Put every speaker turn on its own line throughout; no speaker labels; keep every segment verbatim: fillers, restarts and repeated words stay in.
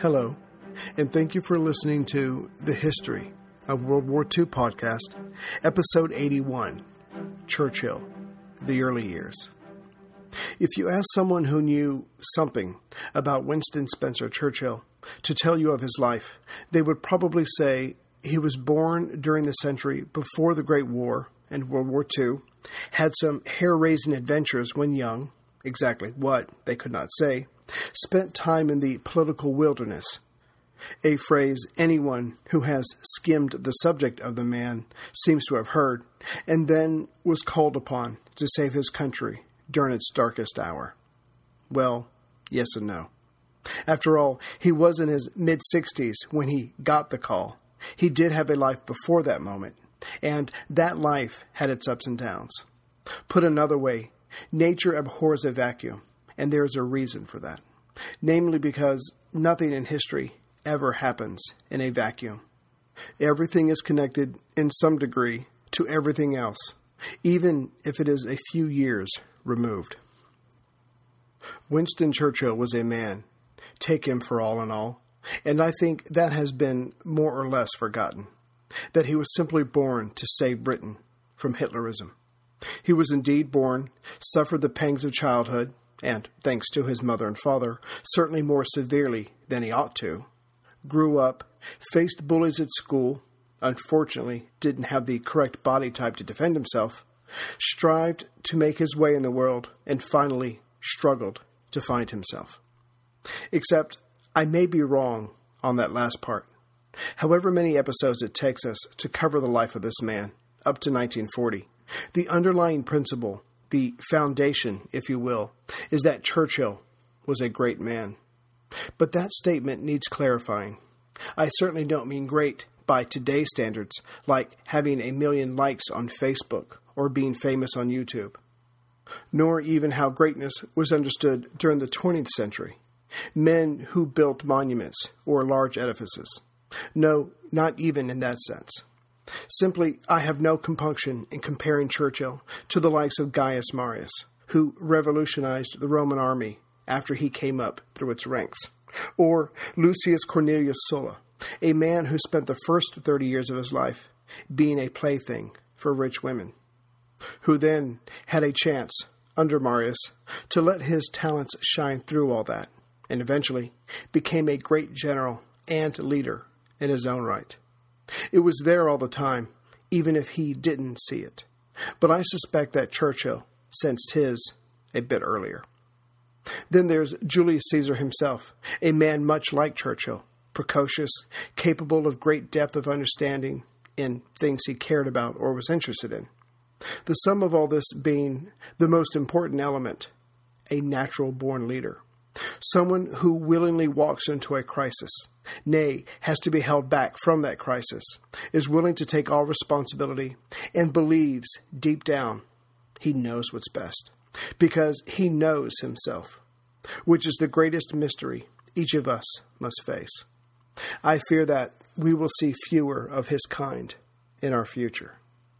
Hello, and thank you for listening to The History of World War Two podcast, episode eighty-one, Churchill, the Early Years. If you ask someone who knew something about Winston Spencer Churchill to tell you of his life, they would probably say he was born during the century before the Great War and World War Two, had some hair-raising adventures when young, exactly what they could not say, spent time in the political wilderness, a phrase anyone who has skimmed the subject of the man seems to have heard, and then was called upon to save his country during its darkest hour. Well, yes and no. After all, he was in his mid-sixties when he got the call. He did have a life before that moment, and that life had its ups and downs. Put another way, nature abhors a vacuum, and there is a reason for that. Namely because nothing in history ever happens in a vacuum. Everything is connected in some degree to everything else, even if it is a few years removed. Winston Churchill was a man, take him for all in all, and I think that has been more or less forgotten, that he was simply born to save Britain from Hitlerism. He was indeed born, suffered the pangs of childhood, and, thanks to his mother and father, certainly more severely than he ought to, grew up, faced bullies at school, unfortunately didn't have the correct body type to defend himself, strived to make his way in the world, and finally struggled to find himself. Except, I may be wrong on that last part. However many episodes it takes us to cover the life of this man, up to nineteen forty, the underlying principle, the foundation, if you will, is that Churchill was a great man. But that statement needs clarifying. I certainly don't mean great by today's standards, like having a million likes on Facebook or being famous on YouTube, nor even how greatness was understood during the twentieth century. Men who built monuments or large edifices. No, not even in that sense. Simply, I have no compunction in comparing Churchill to the likes of Gaius Marius, who revolutionized the Roman army after he came up through its ranks, or Lucius Cornelius Sulla, a man who spent the first thirty years of his life being a plaything for rich women, who then had a chance, under Marius, to let his talents shine through all that, and eventually became a great general and leader in his own right. It was there all the time, even if he didn't see it. But I suspect that Churchill sensed his a bit earlier. Then there's Julius Caesar himself, a man much like Churchill, precocious, capable of great depth of understanding in things he cared about or was interested in. The sum of all this being the most important element, a natural-born leader. Someone who willingly walks into a crisis, nay, has to be held back from that crisis, is willing to take all responsibility, and believes deep down he knows what's best, because he knows himself, which is the greatest mystery each of us must face. I fear that we will see fewer of his kind in our future.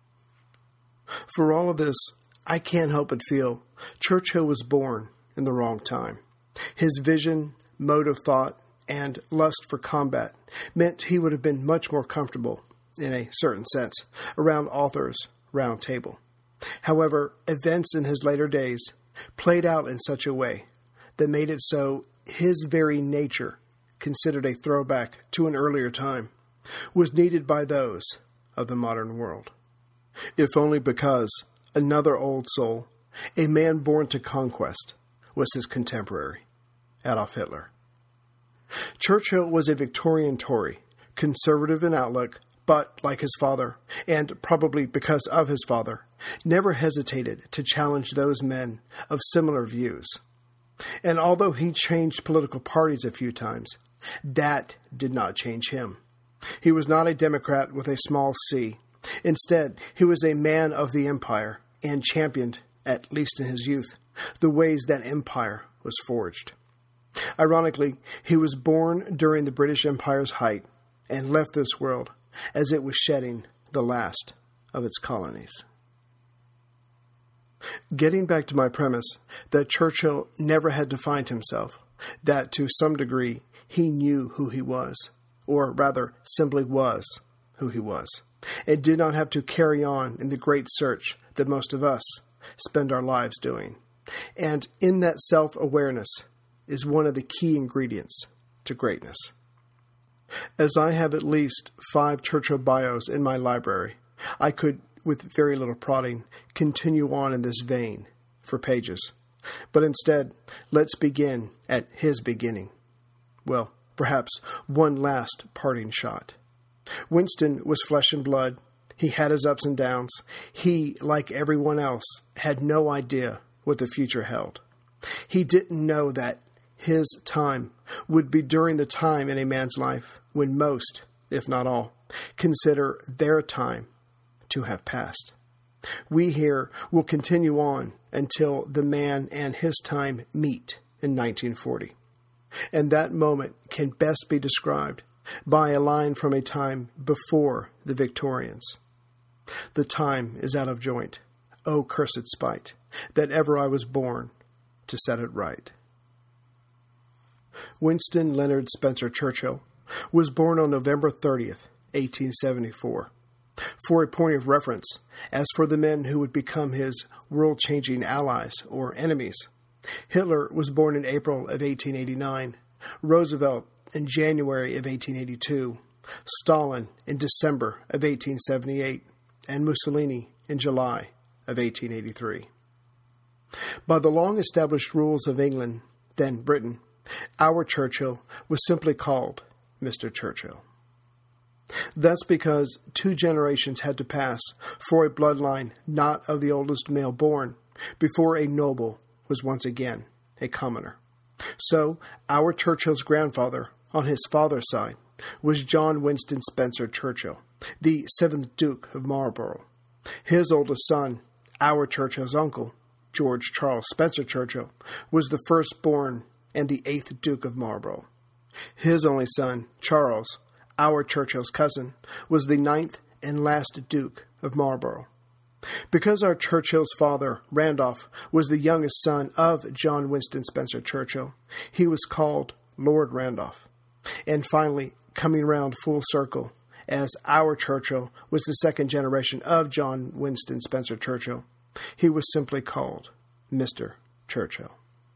For all of this, I can't help but feel Churchill was born in the wrong time. His vision, mode of thought, and lust for combat meant he would have been much more comfortable, in a certain sense, around Arthur's round table. However, events in his later days played out in such a way that made it so his very nature, considered a throwback to an earlier time, was needed by those of the modern world. If only because another old soul, a man born to conquest, was his contemporary, Adolf Hitler. Churchill was a Victorian Tory, conservative in outlook, but, like his father, and probably because of his father, never hesitated to challenge those men of similar views. And although he changed political parties a few times, that did not change him. He was not a Democrat with a small c. Instead, he was a man of the empire and championed, at least in his youth, the ways that empire was forged. Ironically, he was born during the British Empire's height and left this world as it was shedding the last of its colonies. Getting back to my premise that Churchill never had to find himself, that to some degree he knew who he was, or rather simply was who he was, and did not have to carry on in the great search that most of us spend our lives doing. And in that self-awareness is one of the key ingredients to greatness. As I have at least five Churchill bios in my library, I could, with very little prodding, continue on in this vein for pages. But instead, let's begin at his beginning. Well, perhaps one last parting shot. Winston was flesh and blood. He had his ups and downs. He, like everyone else, had no idea what the future held. He didn't know that his time would be during the time in a man's life when most, if not all, consider their time to have passed. We here will continue on until the man and his time meet in nineteen forty. And that moment can best be described by a line from a time before the Victorians. The time is out of joint, O cursed spite, that ever I was born to set it right. Winston Leonard Spencer Churchill was born on November thirtieth, eighteen seventy-four. For a point of reference, as for the men who would become his world-changing allies or enemies, Hitler was born in April of eighteen eighty-nine, Roosevelt in January of eighteen eighty-two, Stalin in December of eighteen seventy-eight, and Mussolini in July of eighteen eighty-three. By the long-established rules of England, then Britain, our Churchill was simply called Mister Churchill. That's because two generations had to pass for a bloodline not of the oldest male born before a noble was once again a commoner. So, our Churchill's grandfather, on his father's side, was John Winston Spencer Churchill, the seventh Duke of Marlborough. His oldest son, our Churchill's uncle, George Charles Spencer Churchill, was the firstborn and the eighth Duke of Marlborough. His only son, Charles, our Churchill's cousin, was the ninth and last Duke of Marlborough. Because our Churchill's father, Randolph, was the youngest son of John Winston Spencer Churchill, he was called Lord Randolph. And finally, coming round full circle, as our Churchill was the second generation of John Winston Spencer Churchill, he was simply called Mister Churchill.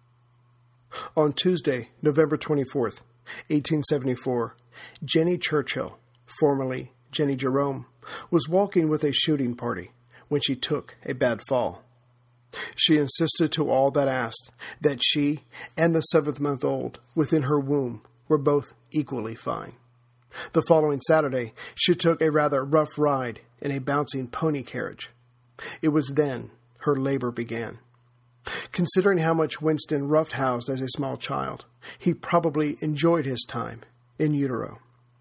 On Tuesday, November twenty-fourth, eighteen seventy-four, Jenny Churchill, formerly Jenny Jerome, was walking with a shooting party when she took a bad fall. She insisted to all that asked that she and the seventh-month-old within her womb were both equally fine. The following Saturday, she took a rather rough ride in a bouncing pony carriage. It was then her labor began. Considering how much Winston roughhoused as a small child, he probably enjoyed his time in utero.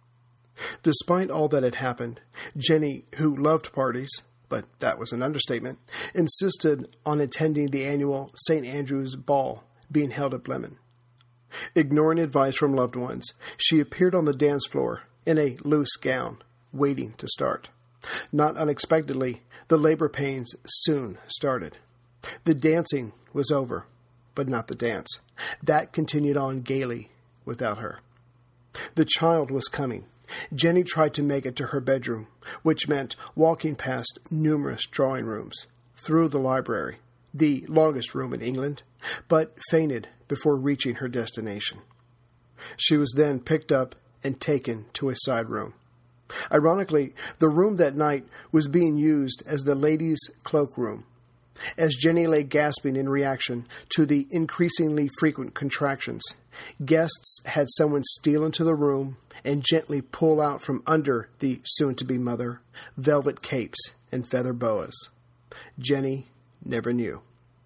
Despite all that had happened, Jenny, who loved parties, but that was an understatement, insisted on attending the annual Saint Andrew's Ball being held at Blenheim. Ignoring advice from loved ones, she appeared on the dance floor in a loose gown, waiting to start. Not unexpectedly, the labor pains soon started. The dancing was over, but not the dance. That continued on gaily without her. The child was coming. Jenny tried to make it to her bedroom, which meant walking past numerous drawing rooms, through the library, the longest room in England, but fainted before reaching her destination. She was then picked up and taken to a side room. Ironically, the room that night was being used as the ladies' cloakroom. As Jenny lay gasping in reaction to the increasingly frequent contractions, guests had someone steal into the room and gently pull out from under the soon-to-be mother velvet capes and feather boas. Jenny never knew.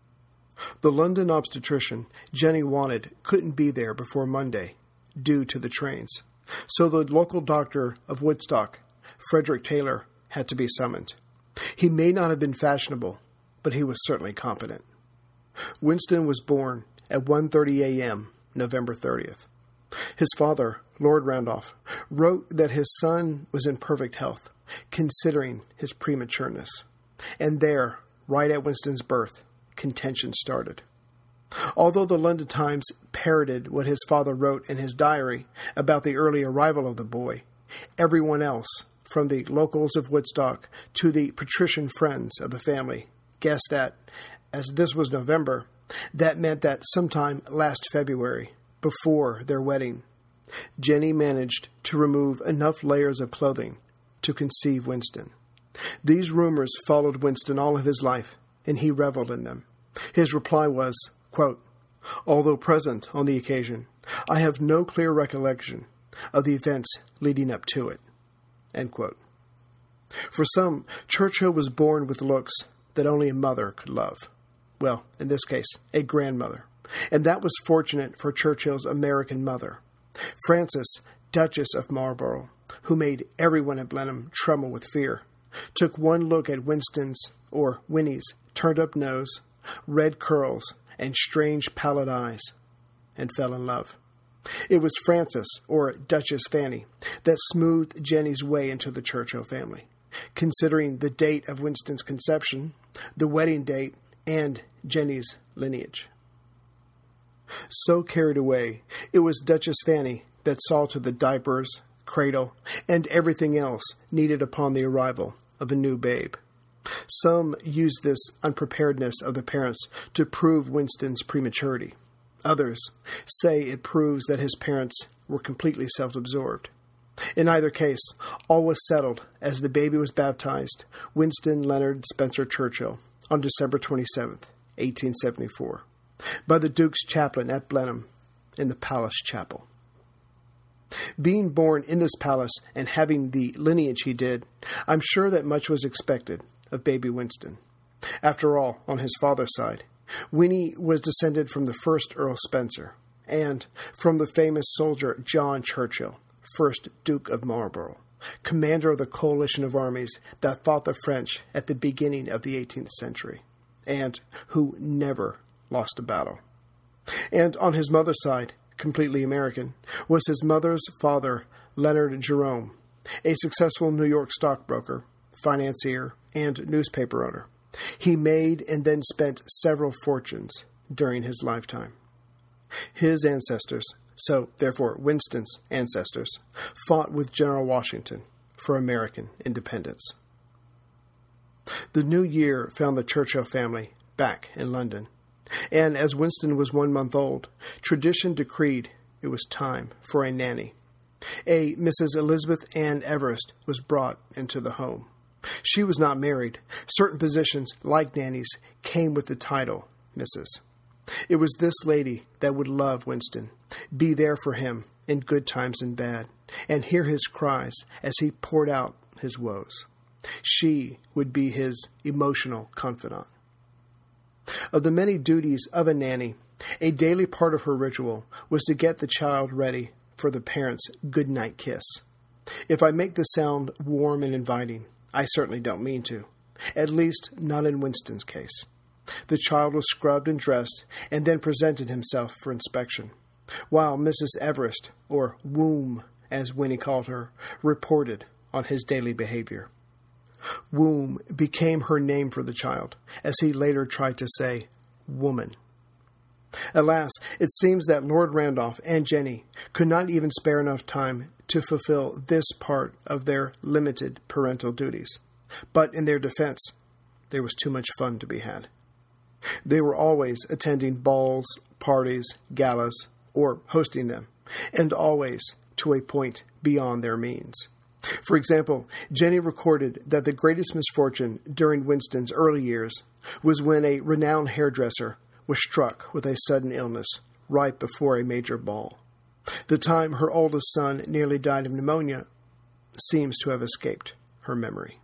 The London obstetrician Jenny wanted couldn't be there before Monday, due to the trains, so the local doctor of Woodstock, Frederick Taylor, had to be summoned. He may not have been fashionable, but he was certainly competent. Winston was born at one thirty a.m., November thirtieth. His father, Lord Randolph, wrote that his son was in perfect health, considering his prematureness. And there, right at Winston's birth, contention started. Although the London Times parroted what his father wrote in his diary about the early arrival of the boy, everyone else, from the locals of Woodstock to the patrician friends of the family, guessed that, as this was November, that meant that sometime last February, before their wedding, Jenny managed to remove enough layers of clothing to conceive Winston. These rumors followed Winston all of his life, and he reveled in them. His reply was, quote, "Although present on the occasion, I have no clear recollection of the events leading up to it." End quote. For some, Churchill was born with looks that only a mother could love. Well, in this case, a grandmother. And that was fortunate for Churchill's American mother, Frances, Duchess of Marlborough, who made everyone at Blenheim tremble with fear, took one look at Winston's, or Winnie's, turned-up nose, red curls, and strange pallid eyes, and fell in love. It was Frances, or Duchess Fanny, that smoothed Jenny's way into the Churchill family, considering the date of Winston's conception, the wedding date, and Jenny's lineage. So carried away, it was Duchess Fanny that saw to the diapers, cradle, and everything else needed upon the arrival of a new babe. Some used this unpreparedness of the parents to prove Winston's prematurity. Others say it proves that his parents were completely self-absorbed. In either case, all was settled as the baby was baptized, Winston Leonard Spencer Churchill, on December twenty-seventh, eighteen seventy-four, by the Duke's chaplain at Blenheim in the Palace Chapel. Being born in this palace and having the lineage he did, I'm sure that much was expected of baby Winston. After all, on his father's side, Winnie was descended from the first Earl Spencer, and from the famous soldier John Churchill, first Duke of Marlborough, commander of the coalition of armies that fought the French at the beginning of the eighteenth century, and who never lost a battle. And on his mother's side, completely American, was his mother's father, Leonard Jerome, a successful New York stockbroker, financier, and newspaper owner. He made and then spent several fortunes during his lifetime. His ancestors, so therefore Winston's ancestors, fought with General Washington for American independence. The new year found the Churchill family back in London, and as Winston was one month old, tradition decreed it was time for a nanny. A Missus Elizabeth Ann Everest was brought into the home. She was not married. Certain positions, like nannies, came with the title Missus It was this lady that would love Winston, be there for him in good times and bad, and hear his cries as he poured out his woes. She would be his emotional confidant. Of the many duties of a nanny, a daily part of her ritual was to get the child ready for the parents' goodnight kiss. If I make this sound warm and inviting, I certainly don't mean to, at least not in Winston's case. The child was scrubbed and dressed and then presented himself for inspection, while Missus Everest, or Womb, as Winnie called her, reported on his daily behavior. Womb became her name for the child, as he later tried to say, woman. Alas, it seems that Lord Randolph and Jenny could not even spare enough time to fulfill this part of their limited parental duties. But in their defense, there was too much fun to be had. They were always attending balls, parties, galas, or hosting them, and always to a point beyond their means. For example, Jenny recorded that the greatest misfortune during Winston's early years was when a renowned hairdresser was struck with a sudden illness right before a major ball. The time her oldest son nearly died of pneumonia seems to have escaped her memory.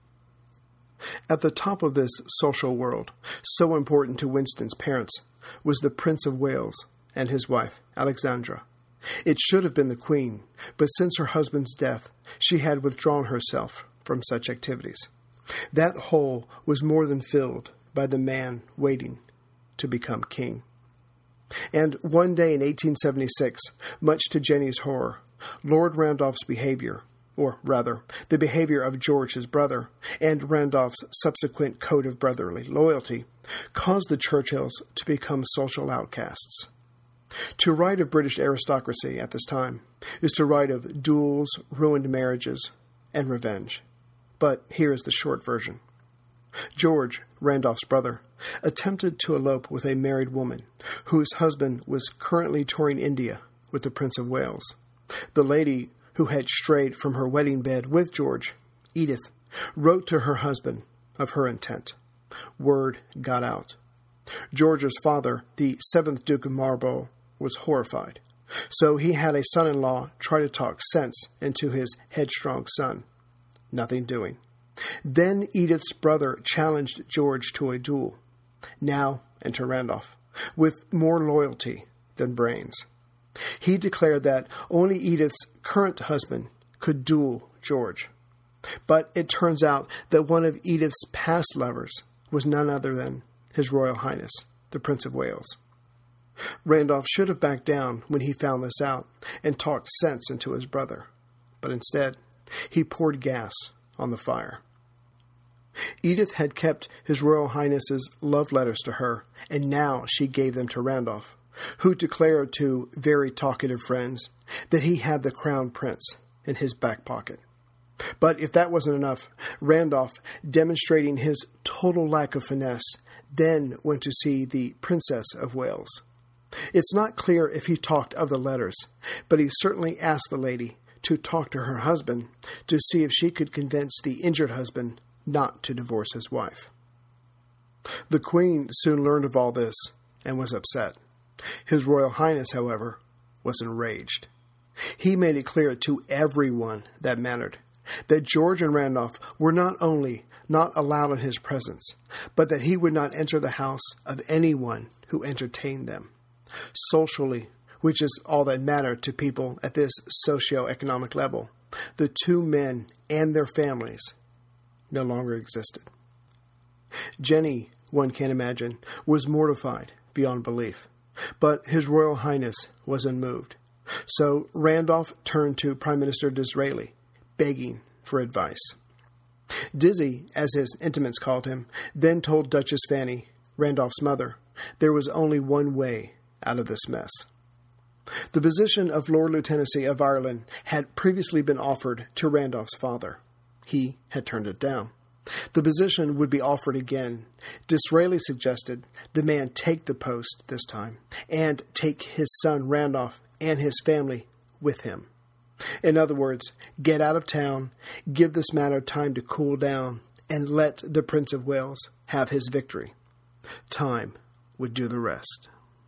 At the top of this social world, so important to Winston's parents, was the Prince of Wales and his wife, Alexandra. It should have been the Queen, but since her husband's death, she had withdrawn herself from such activities. That hole was more than filled by the man waiting to become king. And one day in eighteen seventy-six, much to Jenny's horror, Lord Randolph's behavior or rather, the behavior of George, his brother, and Randolph's subsequent code of brotherly loyalty, caused the Churchills to become social outcasts. To write of British aristocracy at this time is to write of duels, ruined marriages, and revenge. But here is the short version. George, Randolph's brother, attempted to elope with a married woman whose husband was currently touring India with the Prince of Wales. The lady, who had strayed from her wedding bed with George, Edith, wrote to her husband of her intent. Word got out. George's father, the seventh Duke of Marlborough, was horrified, so he had a son-in-law try to talk sense into his headstrong son. Nothing doing. Then Edith's brother challenged George to a duel. Now enter Randolph, with more loyalty than brains. He declared that only Edith's current husband could duel George. But it turns out that one of Edith's past lovers was none other than His Royal Highness, the Prince of Wales. Randolph should have backed down when he found this out and talked sense into his brother. But instead, he poured gas on the fire. Edith had kept His Royal Highness's love letters to her, and now she gave them to Randolph, who declared to very talkative friends that he had the crown prince in his back pocket. But if that wasn't enough, Randolph, demonstrating his total lack of finesse, then went to see the Princess of Wales. It's not clear if he talked of the letters, but he certainly asked the lady to talk to her husband to see if she could convince the injured husband not to divorce his wife. The Queen soon learned of all this and was upset. His Royal Highness, however, was enraged. He made it clear to everyone that mattered that George and Randolph were not only not allowed in his presence, but that he would not enter the house of anyone who entertained them. Socially, which is all that mattered to people at this socio-economic level, the two men and their families no longer existed. Jenny, one can imagine, was mortified beyond belief, but His Royal Highness was unmoved. So Randolph turned to Prime Minister Disraeli, begging for advice. Dizzy, as his intimates called him, then told Duchess Fanny, Randolph's mother, there was only one way out of this mess. The position of Lord Lieutenancy of Ireland had previously been offered to Randolph's father. He had turned it down. The position would be offered again. Disraeli suggested the man take the post this time and take his son Randolph and his family with him. In other words, get out of town, give this matter time to cool down, and let the Prince of Wales have his victory. Time would do the rest.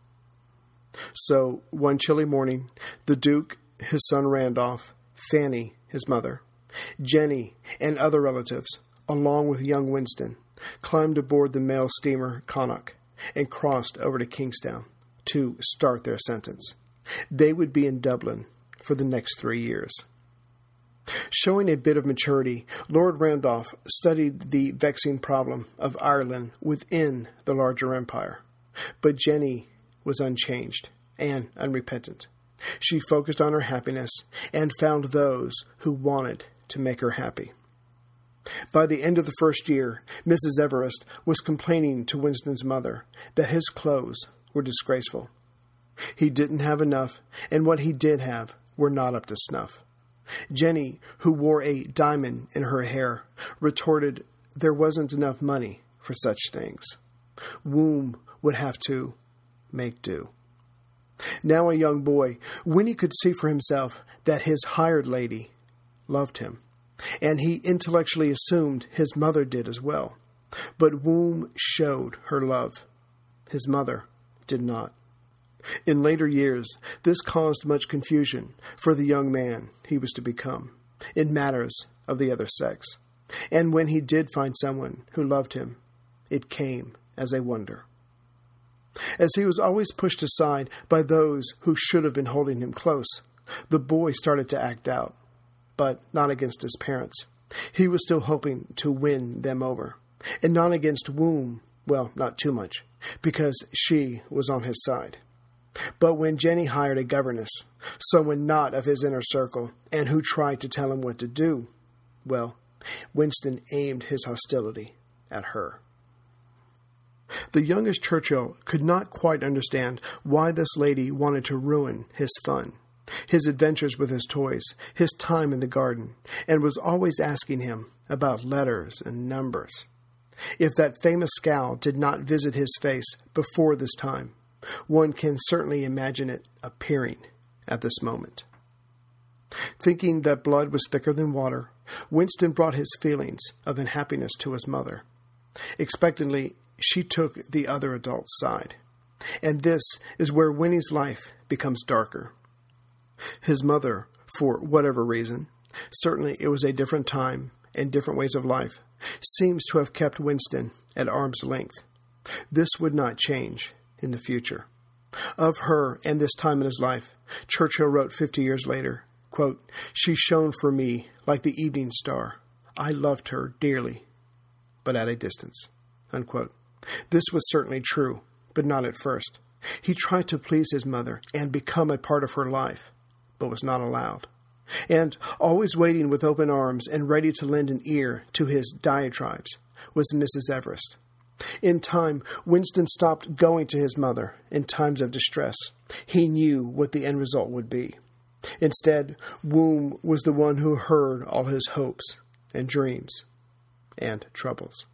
So, one chilly morning, the Duke, his son Randolph, Fanny, his mother, Jenny, and other relatives, along with young Winston, climbed aboard the mail steamer Connaught and crossed over to Kingstown to start their sentence. They would be in Dublin for the next three years. Showing a bit of maturity, Lord Randolph studied the vexing problem of Ireland within the larger empire. But Jenny was unchanged and unrepentant. She focused on her happiness and found those who wanted to make her happy. By the end of the first year, Missus Everest was complaining to Winston's mother that his clothes were disgraceful. He didn't have enough, and what he did have were not up to snuff. Jenny, who wore a diamond in her hair, retorted there wasn't enough money for such things. Womb would have to make do. Now a young boy, Winnie could see for himself that his hired lady loved him, and he intellectually assumed his mother did as well. But Womb showed her love. His mother did not. In later years, this caused much confusion for the young man he was to become in matters of the other sex. And when he did find someone who loved him, it came as a wonder. As he was always pushed aside by those who should have been holding him close, the boy started to act out, but not against his parents. He was still hoping to win them over, and not against Womb, well, not too much, because she was on his side. But when Jenny hired a governess, someone not of his inner circle, and who tried to tell him what to do, well, Winston aimed his hostility at her. The youngest Churchill could not quite understand why this lady wanted to ruin his fun, his adventures with his toys, his time in the garden, and was always asking him about letters and numbers. If that famous scowl did not visit his face before this time, one can certainly imagine it appearing at this moment. Thinking that blood was thicker than water, Winston brought his feelings of unhappiness to his mother. Expectantly, she took the other adult's side. And this is where Winnie's life becomes darker. His mother, for whatever reason, certainly it was a different time and different ways of life, seems to have kept Winston at arm's length. This would not change in the future. Of her and this time in his life, Churchill wrote fifty years later, quote, "She shone for me like the evening star. I loved her dearly, but at a distance." Unquote. This was certainly true, but not at first. He tried to please his mother and become a part of her life, but was not allowed. And always waiting with open arms and ready to lend an ear to his diatribes was Missus Everest. In time, Winston stopped going to his mother in times of distress. He knew what the end result would be. Instead, Womb was the one who heard all his hopes and dreams and troubles.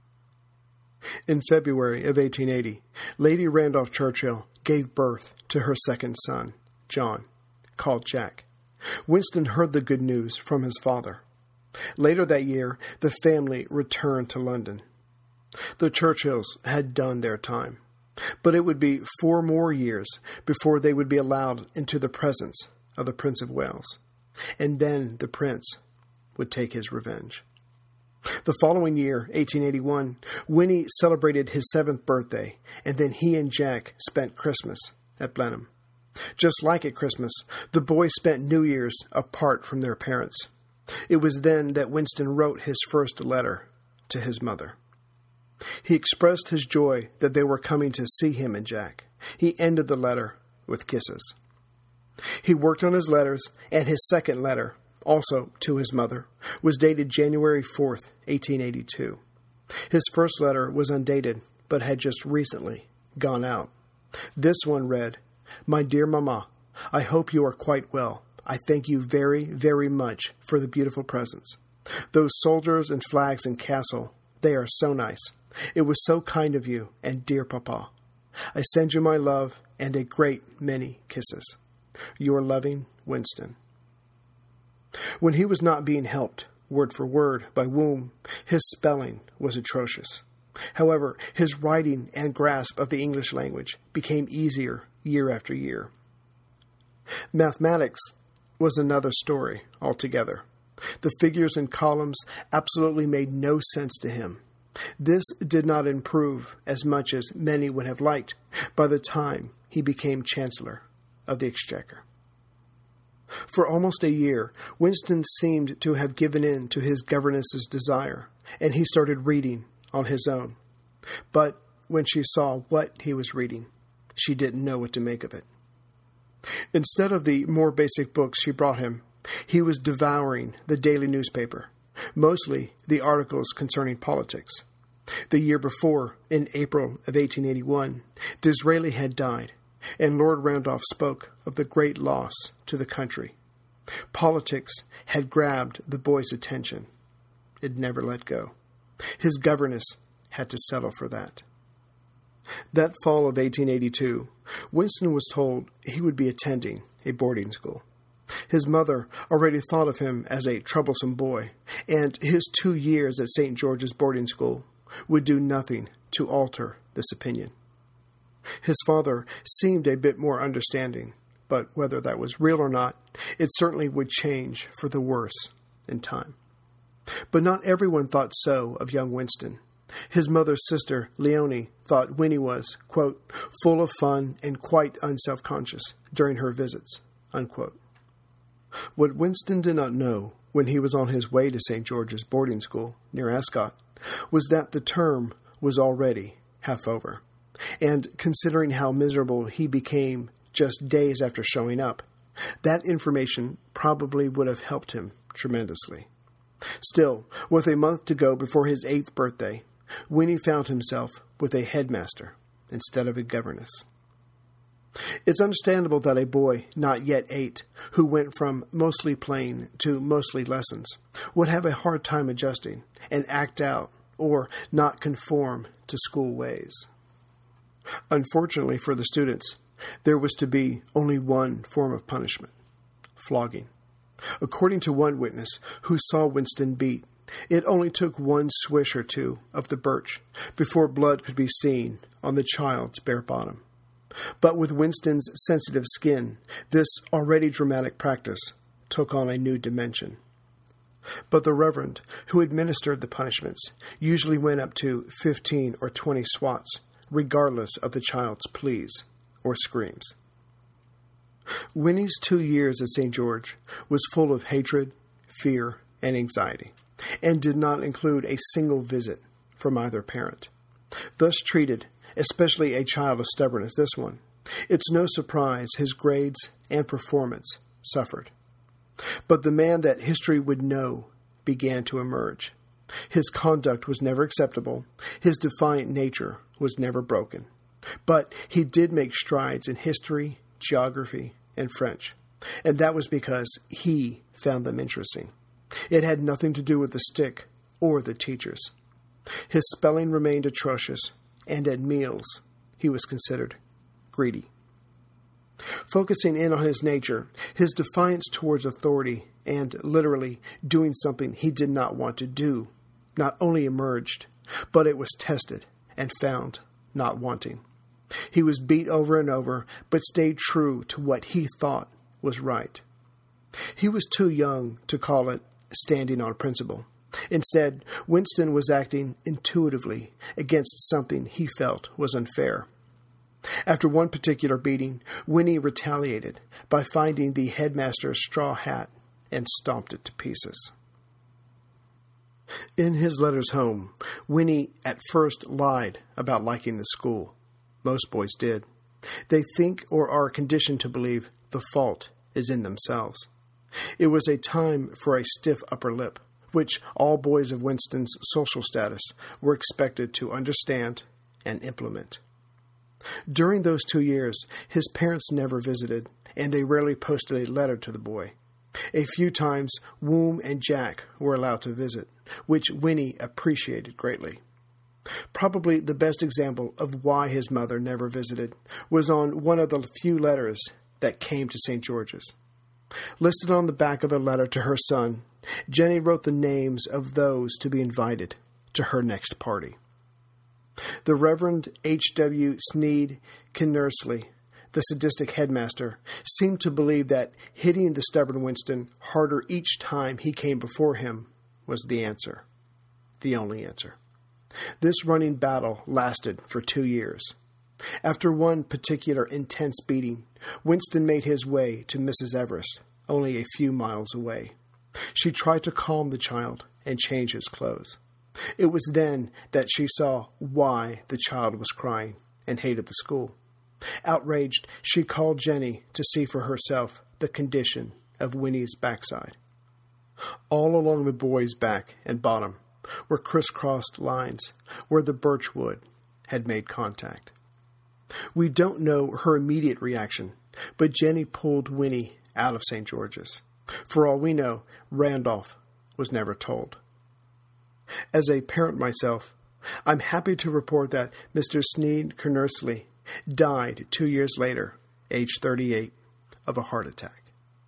In February of eighteen eighty, Lady Randolph Churchill gave birth to her second son, John, called Jack. Winston heard the good news from his father. Later that year, the family returned to London. The Churchills had done their time, but it would be four more years before they would be allowed into the presence of the Prince of Wales, and then the prince would take his revenge. The following year, eighteen eighty-one, Winnie celebrated his seventh birthday, and then he and Jack spent Christmas at Blenheim. Just like at Christmas, the boys spent New Year's apart from their parents. It was then that Winston wrote his first letter to his mother. He expressed his joy that they were coming to see him and Jack. He ended the letter with kisses. He worked on his letters, and his second letter, also to his mother, was dated January fourth, eighteen eighty-two. His first letter was undated, but had just recently gone out. This one read, "My dear Mama, I hope you are quite well. I thank you very, very much for the beautiful presents. Those soldiers and flags and castle, they are so nice. It was so kind of you and dear Papa. I send you my love and a great many kisses. Your loving Winston." When he was not being helped, word for word, by Womb, his spelling was atrocious. However, his writing and grasp of the English language became easier year after year. Mathematics was another story altogether. The figures and columns absolutely made no sense to him. This did not improve as much as many would have liked by the time he became Chancellor of the Exchequer. For almost a year, Winston seemed to have given in to his governess's desire, and he started reading on his own. But when she saw what he was reading, she didn't know what to make of it. Instead of the more basic books she brought him, he was devouring the daily newspaper, mostly the articles concerning politics. The year before, in April of eighteen eighty-one, Disraeli had died, and Lord Randolph spoke of the great loss to the country. Politics had grabbed the boy's attention. It never let go. His governess had to settle for that. That fall of eighteen eighty-two, Winston was told he would be attending a boarding school. His mother already thought of him as a troublesome boy, and his two years at Saint George's boarding school would do nothing to alter this opinion. His father seemed a bit more understanding, but whether that was real or not, it certainly would change for the worse in time. But not everyone thought so of young Winston. His mother's sister, Leonie, thought Winnie was, quote, full of fun and quite unself-conscious during her visits, unquote. What Winston did not know when he was on his way to Saint George's boarding school near Ascot was that the term was already half over. and considering how miserable he became just days after showing up, that information probably would have helped him tremendously. Still, with a month to go before his eighth birthday, Winnie found himself with a headmaster instead of a governess. It's understandable that a boy not yet eight, who went from mostly playing to mostly lessons, would have a hard time adjusting and act out or not conform to school ways. Unfortunately for the students, there was to be only one form of punishment: flogging. According to one witness who saw Winston beat, it only took one swish or two of the birch before blood could be seen on the child's bare bottom. But with Winston's sensitive skin, this already dramatic practice took on a new dimension. But the reverend who administered the punishments usually went up to fifteen or twenty swats, regardless of the child's pleas or screams. Winnie's two years at Saint George was full of hatred, fear, and anxiety, and did not include a single visit from either parent. Thus treated, especially a child as stubborn as this one, it's no surprise his grades and performance suffered. But the man that history would know began to emerge. His conduct was never acceptable. His defiant nature was never broken. But he did make strides in history, geography, and French. And that was because he found them interesting. It had nothing to do with the stick or the teachers. His spelling remained atrocious, and at meals he was considered greedy. Focusing in on his nature, his defiance towards authority, and literally doing something he did not want to do, not only emerged, but it was tested and found not wanting. He was beat over and over, but stayed true to what he thought was right. He was too young to call it standing on principle. Instead, Winston was acting intuitively against something he felt was unfair. After one particular beating, Winnie retaliated by finding the headmaster's straw hat and stomped it to pieces. In his letters home, Winnie at first lied about liking the school. Most boys did. They think or are conditioned to believe the fault is in themselves. It was a time for a stiff upper lip, which all boys of Winston's social status were expected to understand and implement. During those two years, his parents never visited, and they rarely posted a letter to the boy. A few times, Woom and Jack were allowed to visit, which Winnie appreciated greatly. Probably the best example of why his mother never visited was on one of the few letters that came to Saint George's. Listed on the back of a letter to her son, Jenny wrote the names of those to be invited to her next party. The Reverend H W Sneed Kinnersley, the sadistic headmaster, seemed to believe that hitting the stubborn Winston harder each time he came before him was the answer, the only answer. This running battle lasted for two years. After one particular intense beating, Winston made his way to Missus Everest, only a few miles away. She tried to calm the child and change his clothes. It was then that she saw why the child was crying and hated the school. Outraged, she called Jenny to see for herself the condition of Winnie's backside. All along the boy's back and bottom were crisscrossed lines where the birch wood had made contact. We don't know her immediate reaction, but Jenny pulled Winnie out of Saint George's. For all we know, Randolph was never told. As a parent myself, I'm happy to report that Mister Sneed Kinnersley died two years later, age thirty-eight, of a heart attack.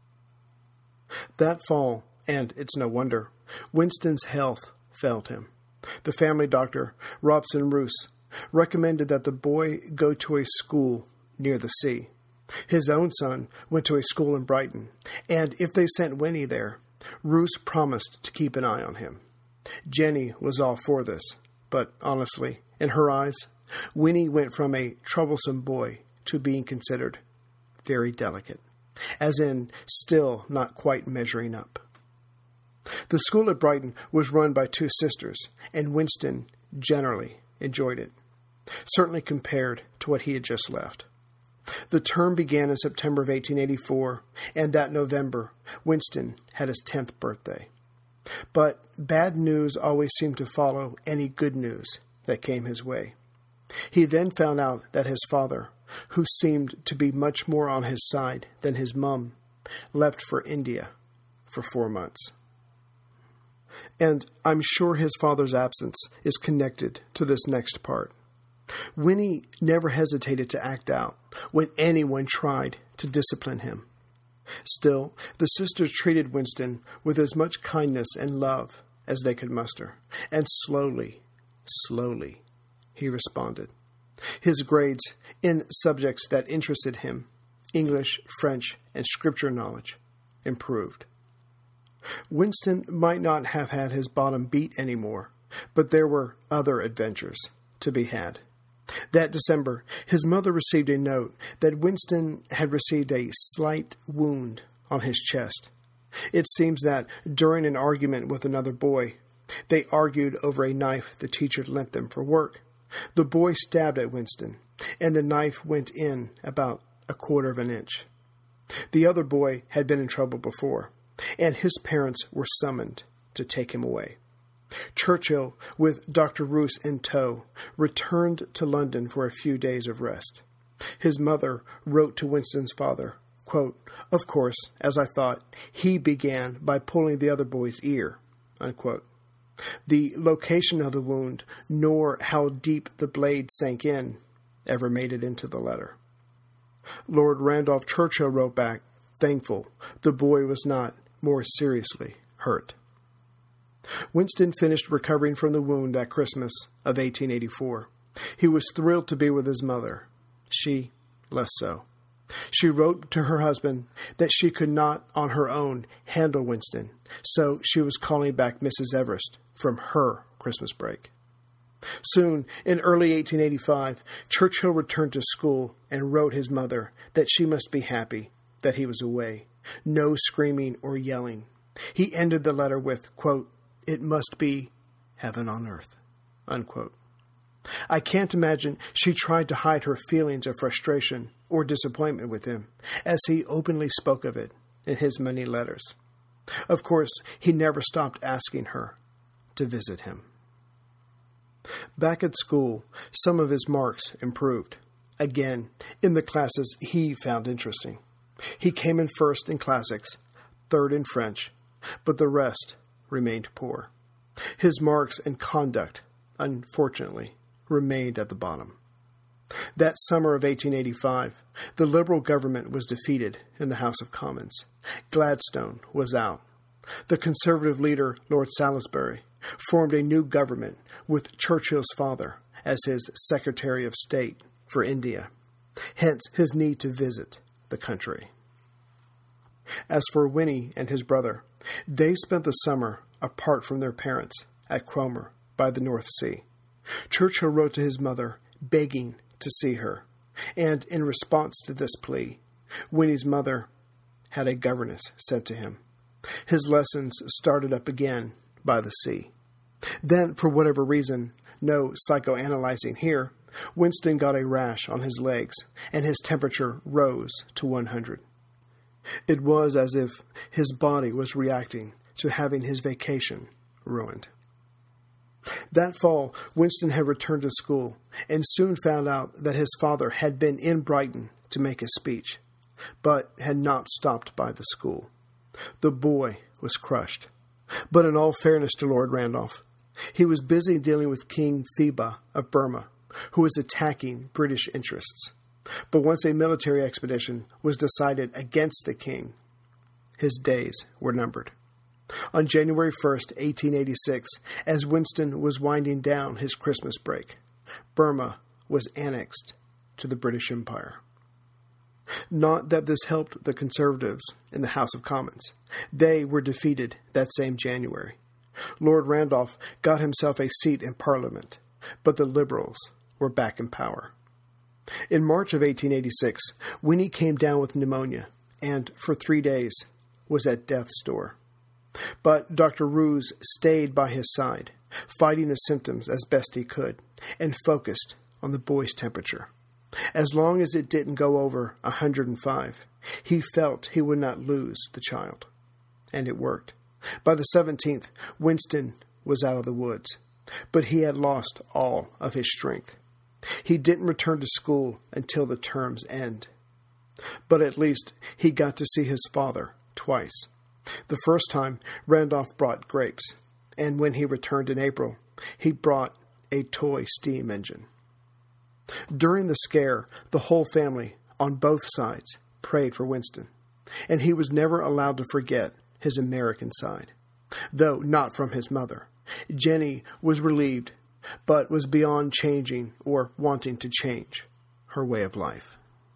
That fall, and it's no wonder, Winston's health failed him. The family doctor, Robson Roos, recommended that the boy go to a school near the sea. His own son went to a school in Brighton, and if they sent Winnie there, Roos promised to keep an eye on him. Jenny was all for this, but honestly, in her eyes, Winnie went from a troublesome boy to being considered very delicate, as in still not quite measuring up. The school at Brighton was run by two sisters, and Winston generally enjoyed it. certainly compared to what he had just left. The term began in September of eighteen eighty-four, and that November, Winston had his tenth birthday. But bad news always seemed to follow any good news that came his way. He then found out that his father, who seemed to be much more on his side than his mum, left for India for four months. And I'm sure his father's absence is connected to this next part. Winnie never hesitated to act out when anyone tried to discipline him. Still, the sisters treated Winston with as much kindness and love as they could muster, and slowly, slowly, he responded. His grades in subjects that interested him, English, French, and scripture knowledge, improved. Winston might not have had his bottom beat anymore, but there were other adventures to be had. That December, his mother received a note that Winston had received a slight wound on his chest. It seems that during an argument with another boy, they argued over a knife the teacher lent them for work. The boy stabbed at Winston, and the knife went in about a quarter of an inch. The other boy had been in trouble before, and his parents were summoned to take him away. Churchill, with Doctor Roos in tow, returned to London for a few days of rest. His mother wrote to Winston's father, quote, "Of course, as I thought, he began by pulling the other boy's ear," unquote. The location of the wound, nor how deep the blade sank in, ever made it into the letter. Lord Randolph Churchill wrote back, thankful the boy was not more seriously hurt. Winston finished recovering from the wound that Christmas of eighteen eighty-four. He was thrilled to be with his mother. She, less so. She wrote to her husband that she could not, on her own, handle Winston, so she was calling back Missus Everest from her Christmas break. Soon, in early eighteen eighty-five, Churchill returned to school and wrote his mother that she must be happy that he was away. No screaming or yelling. He ended the letter with, quote, "It must be heaven on earth," unquote. I can't imagine she tried to hide her feelings of frustration or disappointment with him, as he openly spoke of it in his many letters. Of course, he never stopped asking her to visit him. Back at school, some of his marks improved. Again, in the classes he found interesting. He came in first in classics, third in French, but the rest remained poor. His marks and conduct, unfortunately, remained at the bottom. That summer of eighteen eighty-five, the Liberal government was defeated in the House of Commons. Gladstone was out. The Conservative leader, Lord Salisbury, formed a new government with Churchill's father as his Secretary of State for India, hence his need to visit the country. As for Winnie and his brother, they spent the summer apart from their parents at Cromer by the North Sea. Churchill wrote to his mother, begging to see her, and in response to this plea, Winnie's mother had a governess sent to him. His lessons started up again by the sea. Then, for whatever reason, no psychoanalyzing here, Winston got a rash on his legs, and his temperature rose to one hundred. It was as if his body was reacting to having his vacation ruined. That fall, Winston had returned to school and soon found out that his father had been in Brighton to make a speech, but had not stopped by the school. The boy was crushed. But in all fairness to Lord Randolph, he was busy dealing with King Theba of Burma, who was attacking British interests. But once a military expedition was decided against the king, his days were numbered. On January first, eighteen eighty-six, as Winston was winding down his Christmas break, Burma was annexed to the British Empire. Not that this helped the Conservatives in the House of Commons. They were defeated that same January. Lord Randolph got himself a seat in Parliament, but the Liberals were back in power. In March of eighteen eighty-six, Winnie came down with pneumonia and, for three days, was at death's door. But Doctor Roos stayed by his side, fighting the symptoms as best he could, and focused on the boy's temperature. As long as it didn't go over one hundred five, he felt he would not lose the child. And it worked. By the seventeenth, Winston was out of the woods, but he had lost all of his strength. He didn't return to school until the term's end. But at least he got to see his father twice. The first time, Randolph brought grapes, and when he returned in April, he brought a toy steam engine. During the scare, the whole family, on both sides, prayed for Winston, and he was never allowed to forget his American side, though not from his mother. Jenny was relieved, but was beyond changing or wanting to change her way of life.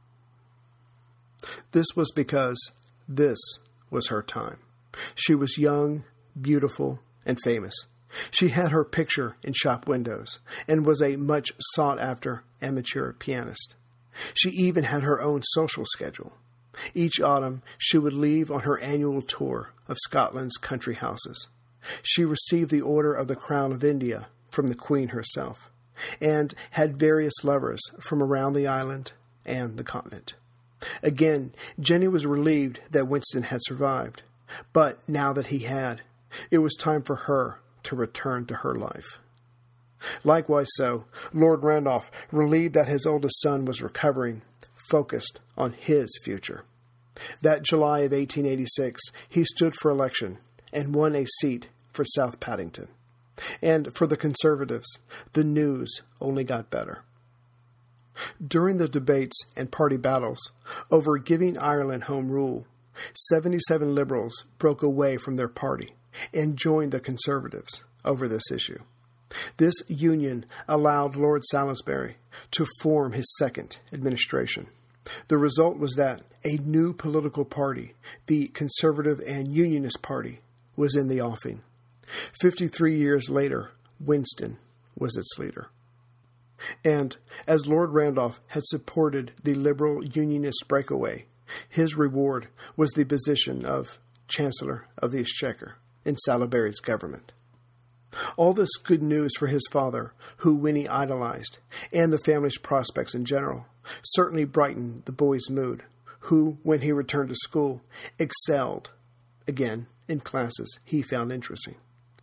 This was because this was her time. She was young, beautiful, and famous. She had her picture in shop windows and was a much sought-after amateur pianist. She even had her own social schedule. Each autumn, she would leave on her annual tour of Scotland's country houses. She received the Order of the Crown of India from the Queen herself, and had various lovers from around the island and the continent. Again, Jenny was relieved that Winston had survived, but now that he had, it was time for her to return to her life. Likewise so, Lord Randolph, relieved that his oldest son was recovering, focused on his future. That July of eighteen eighty-six, he stood for election and won a seat for South Paddington. And for the Conservatives, the news only got better. During the debates and party battles over giving Ireland home rule, seventy-seven Liberals broke away from their party and joined the Conservatives over this issue. This union allowed Lord Salisbury to form his second administration. The result was that a new political party, the Conservative and Unionist Party, was in the offing. Fifty-three years later, Winston was its leader. And as Lord Randolph had supported the Liberal Unionist breakaway, his reward was the position of Chancellor of the Exchequer in Salisbury's government. All this good news for his father, who Winnie idolized, and the family's prospects in general, certainly brightened the boy's mood, who, when he returned to school, excelled, again, in classes he found interesting.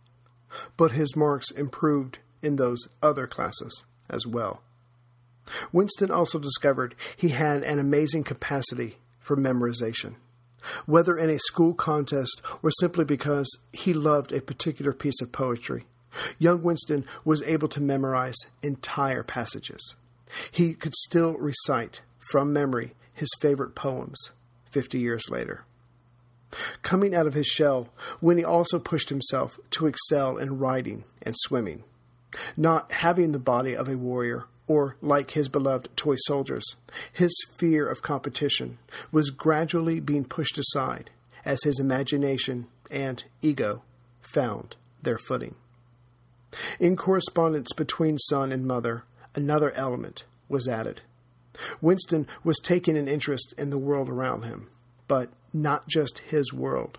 But his marks improved in those other classes as well. Winston also discovered he had an amazing capacity for memorization. Whether in a school contest or simply because he loved a particular piece of poetry, young Winston was able to memorize entire passages. He could still recite from memory his favorite poems fifty years later. Coming out of his shell, Winnie also pushed himself to excel in riding and swimming. Not having the body of a warrior, or like his beloved toy soldiers, his fear of competition was gradually being pushed aside as his imagination and ego found their footing. In correspondence between son and mother, another element was added. Winston was taking an interest in the world around him, but not just his world.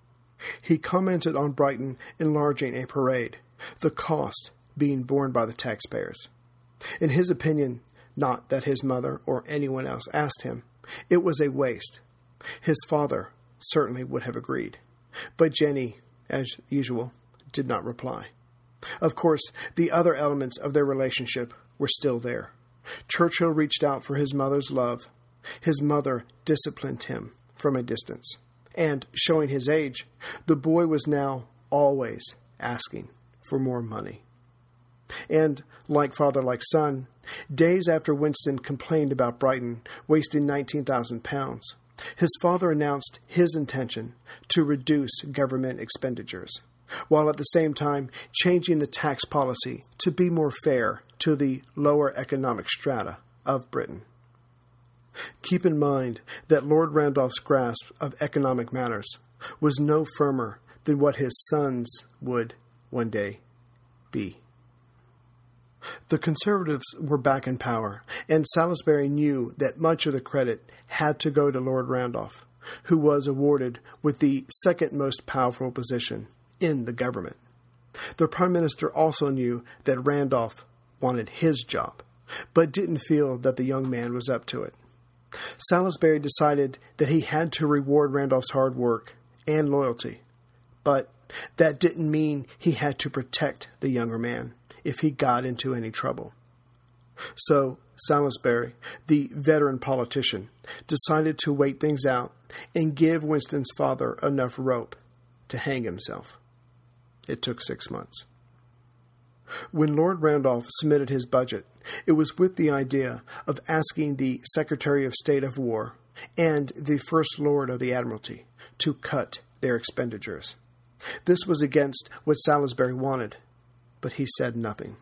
He commented on Brighton enlarging a parade, the cost being borne by the taxpayers. In his opinion, not that his mother or anyone else asked him, it was a waste. His father certainly would have agreed, but Jenny, as usual, did not reply. Of course, the other elements of their relationship were still there. Churchill reached out for his mother's love. His mother disciplined him from a distance. And, showing his age, the boy was now always asking for more money. And, like father, like son, days after Winston complained about Brighton wasting nineteen thousand pounds, his father announced his intention to reduce government expenditures, while at the same time changing the tax policy to be more fair to the lower economic strata of Britain. Keep in mind that Lord Randolph's grasp of economic matters was no firmer than what his sons would one day be. The Conservatives were back in power, and Salisbury knew that much of the credit had to go to Lord Randolph, who was awarded with the second most powerful position in the government. The Prime Minister also knew that Randolph wanted his job, but didn't feel that the young man was up to it. Salisbury decided that he had to reward Randolph's hard work and loyalty, but that didn't mean he had to protect the younger man if he got into any trouble. So Salisbury, the veteran politician, decided to wait things out and give Winston's father enough rope to hang himself. It took six months. When Lord Randolph submitted his budget, it was with the idea of asking the Secretary of State of War and the First Lord of the Admiralty to cut their expenditures. This was against what Salisbury wanted, but he said nothing.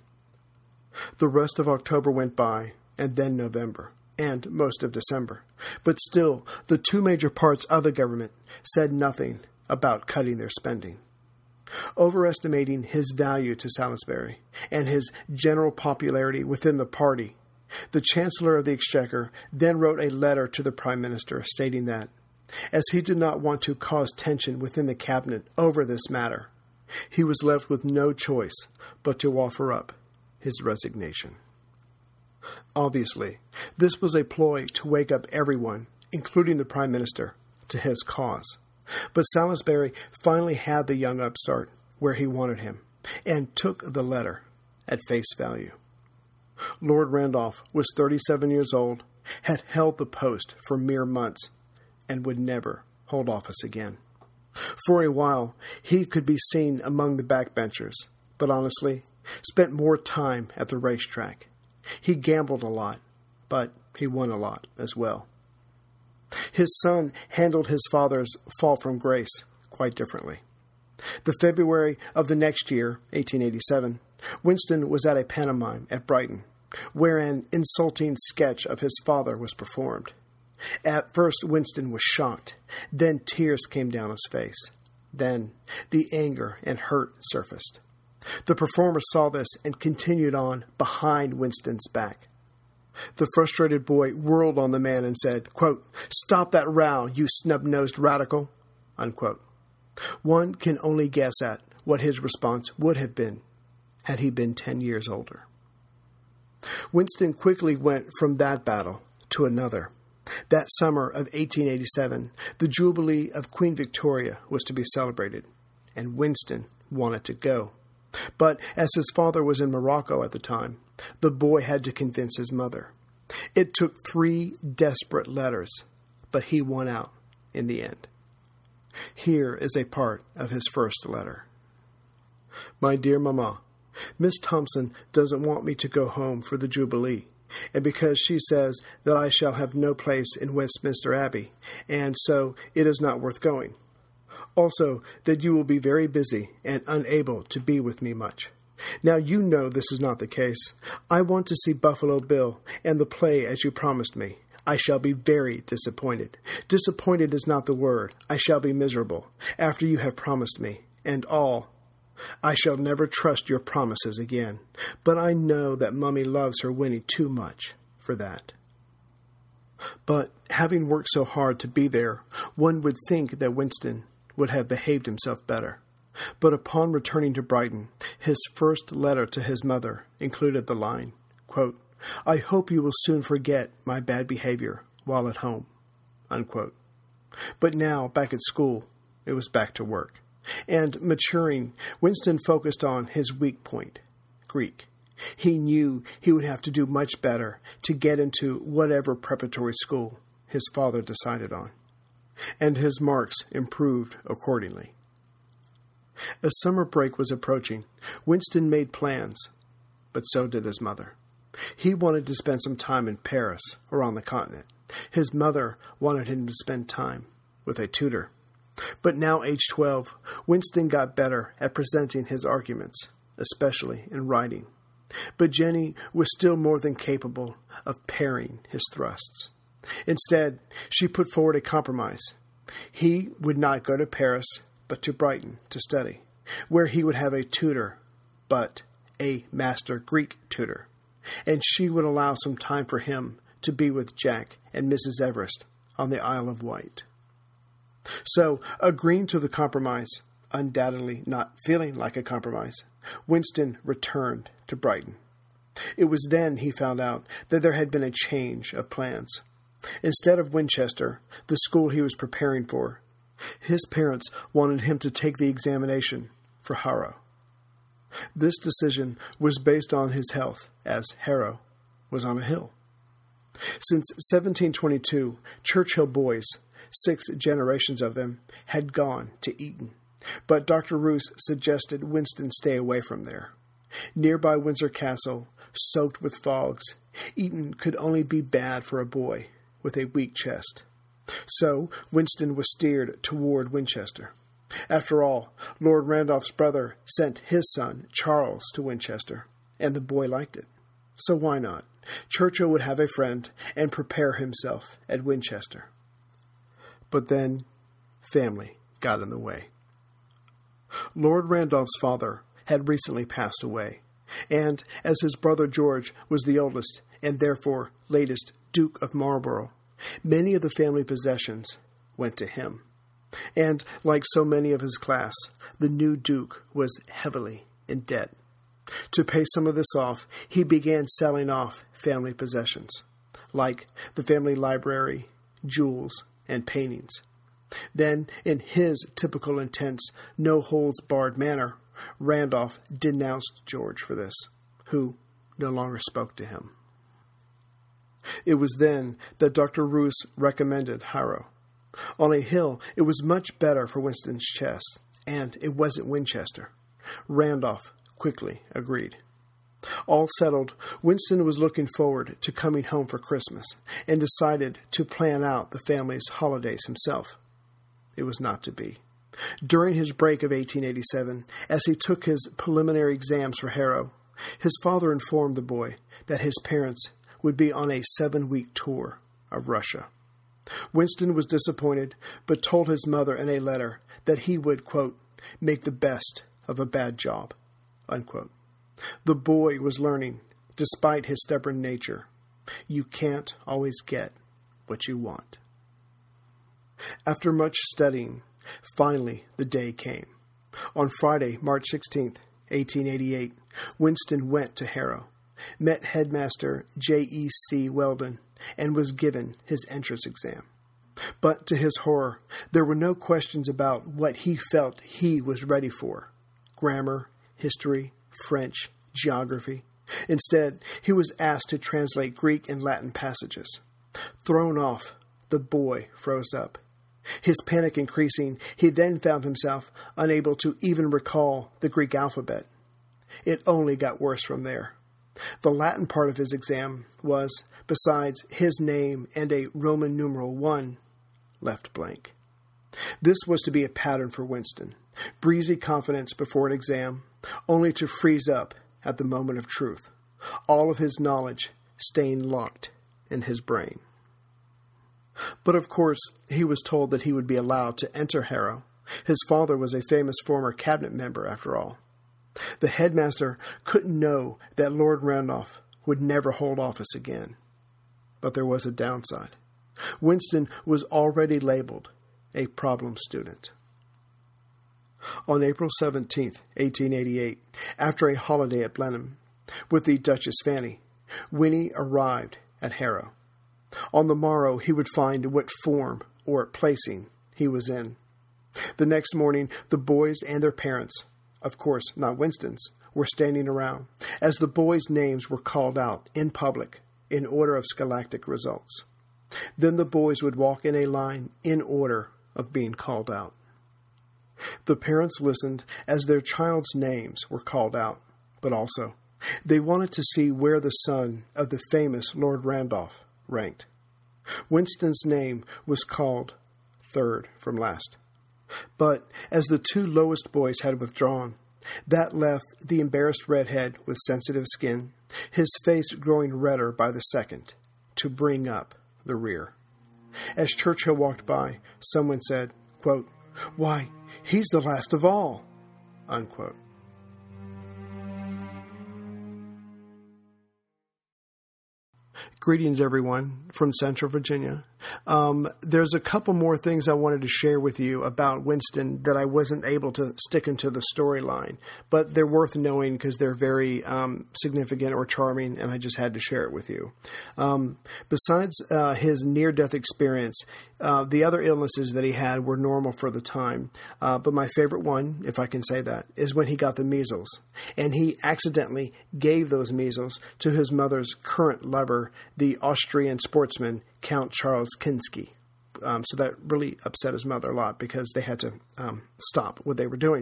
The rest of October went by, and then November, and most of December. But still, the two major parts of the government said nothing about cutting their spending. Overestimating his value to Salisbury and his general popularity within the party, the Chancellor of the Exchequer then wrote a letter to the Prime Minister stating that, as he did not want to cause tension within the cabinet over this matter, he was left with no choice but to offer up his resignation. Obviously, this was a ploy to wake up everyone, including the Prime Minister, to his cause. But Salisbury finally had the young upstart where he wanted him, and took the letter at face value. Lord Randolph was thirty-seven years old, had held the post for mere months, and would never hold office again. For a while, he could be seen among the backbenchers, but honestly, spent more time at the racetrack. He gambled a lot, but he won a lot as well. His son handled his father's fall from grace quite differently. The February of the next year, eighteen eighty-seven, Winston was at a pantomime at Brighton, where an insulting sketch of his father was performed. At first, Winston was shocked. Then tears came down his face. Then the anger and hurt surfaced. The performer saw this and continued on behind Winston's back. The frustrated boy whirled on the man and said, quote, "Stop that row, you snub-nosed radical," unquote. One can only guess at what his response would have been had he been ten years older. Winston quickly went from that battle to another. That summer of eighteen eighty-seven, the Jubilee of Queen Victoria was to be celebrated, and Winston wanted to go. But as his father was in Morocco at the time, the boy had to convince his mother. It took three desperate letters, but he won out in the end. Here is a part of his first letter. "My dear Mamma, Miss Thompson doesn't want me to go home for the Jubilee, and because she says that I shall have no place in Westminster Abbey, and so it is not worth going. Also, that you will be very busy and unable to be with me much. Now you know this is not the case. I want to see Buffalo Bill and the play as you promised me. I shall be very disappointed. Disappointed is not the word. I shall be miserable, after you have promised me, and all. I shall never trust your promises again, but I know that Mummy loves her Winnie too much for that." But having worked so hard to be there, one would think that Winston would have behaved himself better. But upon returning to Brighton, his first letter to his mother included the line, quote, "I hope you will soon forget my bad behavior while at home," unquote. But now, back at school, it was back to work. And maturing, Winston focused on his weak point, Greek. He knew he would have to do much better to get into whatever preparatory school his father decided on. And his marks improved accordingly. As summer break was approaching, Winston made plans, but so did his mother. He wanted to spend some time in Paris or on the continent. His mother wanted him to spend time with a tutor. But now, age twelve, Winston got better at presenting his arguments, especially in writing. But Jenny was still more than capable of parrying his thrusts. Instead, she put forward a compromise. He would not go to Paris, but to Brighton to study, where he would have a tutor, but a master Greek tutor, and she would allow some time for him to be with Jack and Missus Everest on the Isle of Wight. So, agreeing to the compromise, undoubtedly not feeling like a compromise, Winston returned to Brighton. It was then he found out that there had been a change of plans. Instead of Winchester, the school he was preparing for, his parents wanted him to take the examination for Harrow. This decision was based on his health, as Harrow was on a hill. Since seventeen twenty-two, Churchill boys, six generations of them, had gone to Eton, but Doctor Roos suggested Winston stay away from there. Nearby Windsor Castle, soaked with fogs, Eton could only be bad for a boy with a weak chest. So Winston was steered toward Winchester. After all, Lord Randolph's brother sent his son, Charles, to Winchester, and the boy liked it. So why not? Churchill would have a friend and prepare himself at Winchester. But then, family got in the way. Lord Randolph's father had recently passed away, and as his brother George was the oldest and therefore latest Duke of Marlborough, many of the family possessions went to him. And, like so many of his class, the new Duke was heavily in debt. To pay some of this off, he began selling off family possessions, like the family library, jewels, and paintings. Then, in his typical intense, no-holds-barred manner, Randolph denounced George for this, who no longer spoke to him. It was then that Doctor Roos recommended Harrow. On a hill, it was much better for Winston's chest, and it wasn't Winchester. Randolph quickly agreed. All settled, Winston was looking forward to coming home for Christmas and decided to plan out the family's holidays himself. It was not to be. During his break of eighteen eighty-seven, as he took his preliminary exams for Harrow, his father informed the boy that his parents would be on a seven-week tour of Russia. Winston was disappointed, but told his mother in a letter that he would, quote, make the best of a bad job, unquote. The boy was learning, despite his stubborn nature, you can't always get what you want. After much studying, finally the day came. On Friday, March sixteenth, eighteen eighty-eight, Winston went to Harrow, met Headmaster J E C Weldon, and was given his entrance exam. But to his horror, there were no questions about what he felt he was ready for: grammar, history, French, geography. Instead, he was asked to translate Greek and Latin passages. Thrown off, the boy froze up. His panic increasing, he then found himself unable to even recall the Greek alphabet. It only got worse from there. The Latin part of his exam was, besides his name and a Roman numeral one, left blank. This was to be a pattern for Winston. Breezy confidence before an exam, only to freeze up at the moment of truth. All of his knowledge staying locked in his brain. But of course, he was told that he would be allowed to enter Harrow. His father was a famous former cabinet member, after all. The headmaster couldn't know that Lord Randolph would never hold office again. But there was a downside. Winston was already labeled a problem student. On April seventeenth, eighteen eighty-eight, after a holiday at Blenheim, with the Duchess Fanny, Winnie arrived at Harrow. On the morrow, he would find what form or placing he was in. The next morning, the boys and their parents, of course not Winston's, were standing around, as the boys' names were called out in public in order of scholastic results. Then the boys would walk in a line in order of being called out. The parents listened as their child's names were called out, but also they wanted to see where the son of the famous Lord Randolph ranked. Winston's name was called third from last. But as the two lowest boys had withdrawn, that left the embarrassed redhead with sensitive skin, his face growing redder by the second, to bring up the rear. As Churchill walked by, someone said, quote, "Why, he's the last of all," unquote. Greetings, everyone, from Central Virginia Um, there's a couple more things I wanted to share with you about Winston that I wasn't able to stick into the storyline, but they're worth knowing because they're very um, significant or charming, and I just had to share it with you. Um, besides uh, his near-death experience, uh, the other illnesses that he had were normal for the time, uh, but my favorite one, if I can say that, is when he got the measles, and he accidentally gave those measles to his mother's current lover, the Austrian sportsman Count Charles Kinsky. Um, so that really upset his mother a lot because they had to um, stop what they were doing.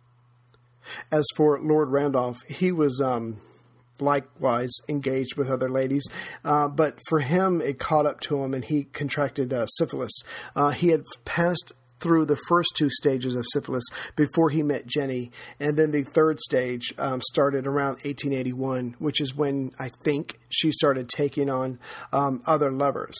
As for Lord Randolph, he was um, likewise engaged with other ladies, uh, but for him, it caught up to him and he contracted uh, syphilis. Uh, he had passed through the first two stages of syphilis before he met Jenny. And then the third stage um, started around eighteen eighty-one, which is when I think she started taking on um, other lovers.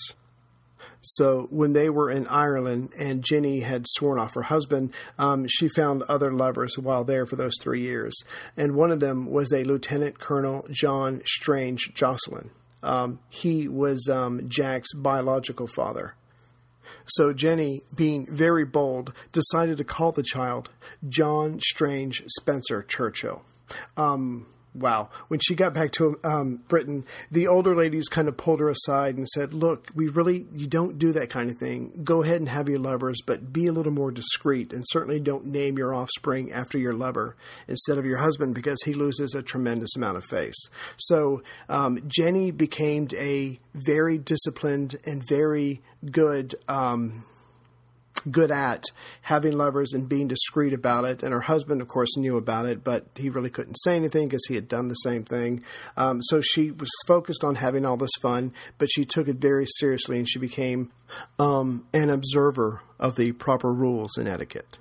So when they were in Ireland and Jenny had sworn off her husband, um, she found other lovers while there for those three years. And one of them was a Lieutenant Colonel John Strange Jocelyn. Um, he was um, Jack's biological father. So Jenny, being very bold, decided to call the child John Strange Spencer Churchill. Um, wow. When she got back to um, Britain, the older ladies kind of pulled her aside and said, look, we really, you don't do that kind of thing. Go ahead and have your lovers, but be a little more discreet and certainly don't name your offspring after your lover instead of your husband because he loses a tremendous amount of face. So um, Jenny became a very disciplined and very good um good at having lovers and being discreet about it. And her husband, of course, knew about it, but he really couldn't say anything because he had done the same thing. Um, so she was focused on having all this fun, but she took it very seriously and she became um, an observer of the proper rules and etiquette.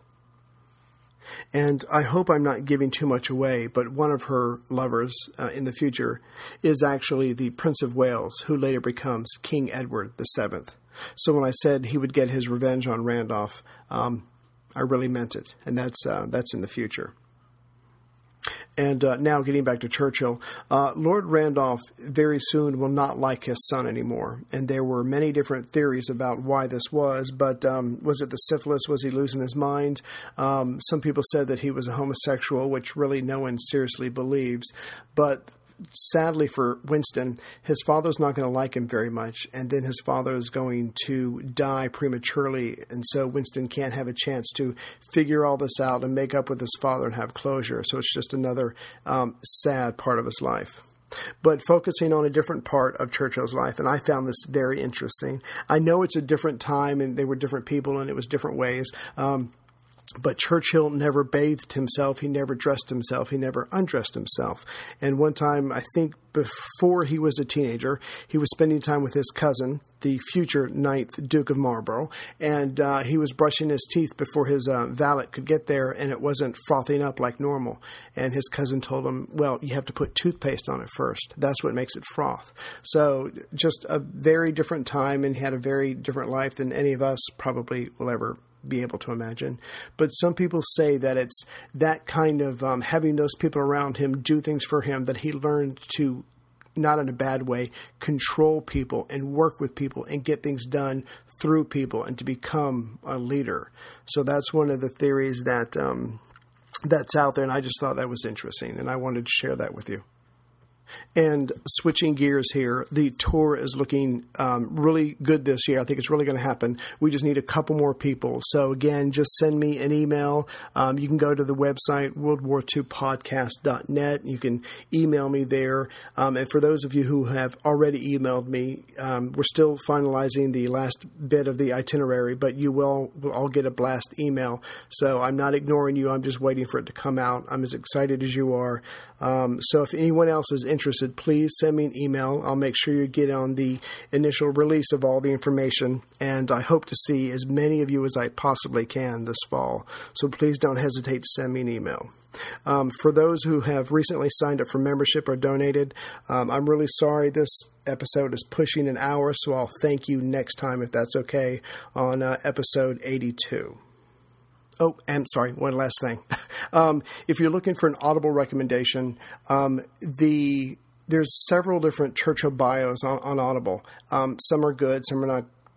And I hope I'm not giving too much away, but one of her lovers uh, in the future is actually the Prince of Wales, who later becomes King Edward the Seventh. So when I said he would get his revenge on Randolph, um, I really meant it, and that's uh, that's in the future. And uh, now getting back to Churchill, uh, Lord Randolph very soon will not like his son anymore. And there were many different theories about why this was, but um, was it the syphilis? Was he losing his mind? Um, some people said that he was a homosexual, which really no one seriously believes. But sadly for Winston, his father's not going to like him very much, and then his father is going to die prematurely, and so Winston can't have a chance to figure all this out and make up with his father and have closure. So it's just another um, sad part of his life. But focusing on a different part of Churchill's life, and I found this very interesting. I know it's a different time, and they were different people, and it was different ways. Um, But Churchill never bathed himself. He never dressed himself. He never undressed himself. And one time, I think before he was a teenager, he was spending time with his cousin, the future ninth Duke of Marlborough, and uh, he was brushing his teeth before his uh, valet could get there, and it wasn't frothing up like normal. And his cousin told him, well, you have to put toothpaste on it first. That's what makes it froth. So just a very different time, and he had a very different life than any of us probably will ever be able to imagine. But some people say that it's that kind of um, having those people around him do things for him that he learned to, not in a bad way, control people and work with people and get things done through people and to become a leader. So that's one of the theories that um, that's out there, and I just thought that was interesting, and I wanted to share that with you. And switching gears here, the tour is looking um, really good this year. I think it's really going to happen. We just need a couple more people. So again, just send me an email. Um, you can go to the website, world war two podcast dot net. You can email me there. Um, and for those of you who have already emailed me, um, we're still finalizing the last bit of the itinerary, but you will, will all get a blast email. So I'm not ignoring you. I'm just waiting for it to come out. I'm as excited as you are. Um, so if anyone else is interested, please send me an email. I'll make sure you get on the initial release of all the information, and I hope to see as many of you as I possibly can this fall. So please don't hesitate to send me an email. Um, for those who have recently signed up for membership or donated, um, I'm really sorry this episode is pushing an hour, so I'll thank you next time if that's okay on uh, episode eighty-two. Oh, and sorry, one last thing. Um, if you're looking for an Audible recommendation, um, the there's several different Churchill bios on, on Audible. Um, some are good, some are not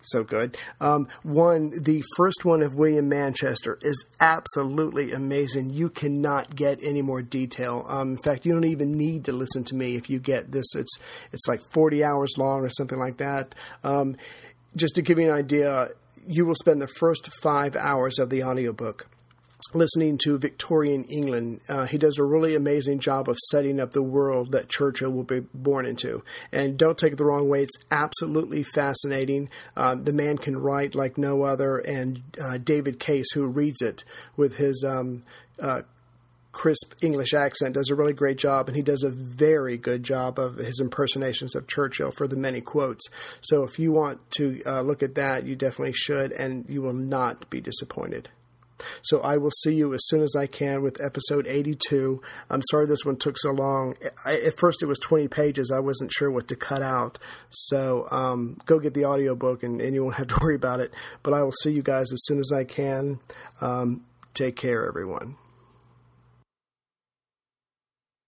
so good. Um, one, the first one of William Manchester is absolutely amazing. You cannot get any more detail. Um, in fact, you don't even need to listen to me if you get this. It's it's like forty hours long or something like that. Um, just to give you an idea, you will spend the first five hours of the audiobook listening to Victorian England. Uh, he does a really amazing job of setting up the world that Churchill will be born into. And don't take it the wrong way. It's absolutely fascinating. Uh, the man can write like no other. And uh, David Case, who reads it with his um, uh, crisp English accent, does a really great job. And he does a very good job of his impersonations of Churchill for the many quotes. So if you want to uh, look at that, you definitely should. And you will not be disappointed. So I will see you as soon as I can with episode eighty-two. I'm sorry this one took so long. I, at first it was twenty pages. I wasn't sure what to cut out. So um, go get the audiobook and, and you won't have to worry about it. But I will see you guys as soon as I can. Um, take care, everyone.